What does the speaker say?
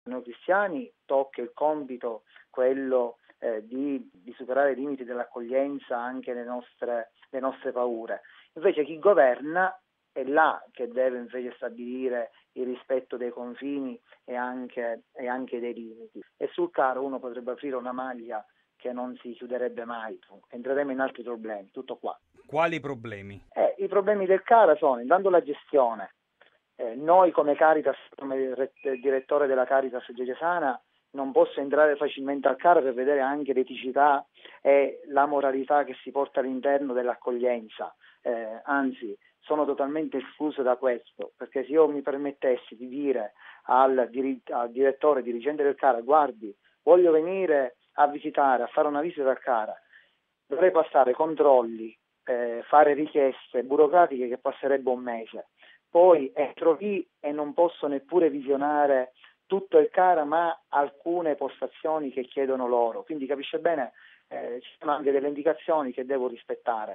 noi cristiani tocca il compito, quello di superare i limiti dell'accoglienza anche le nostre paure. Invece chi governa è là che deve invece stabilire il rispetto dei confini e anche dei limiti. E sul caro uno potrebbe aprire una maglia che non si chiuderebbe mai, entreremo in altri problemi, tutto qua. Quali problemi? I problemi del CARA sono intanto la gestione. Noi come Caritas, come direttore della Caritas Diocesana, non posso entrare facilmente al CARA per vedere anche l'eticità e la moralità che si porta all'interno dell'accoglienza, anzi sono totalmente escluso da questo, perché se io mi permettessi di dire al direttore, dirigente del CARA, guardi, voglio venire a visitare, a fare una visita al CARA, dovrei passare controlli, fare richieste burocratiche che passerebbe un mese. Poi entro lì e non posso neppure visionare tutto il CARA, ma alcune postazioni che chiedono loro. Quindi capisce bene, ci sono anche delle indicazioni che devo rispettare.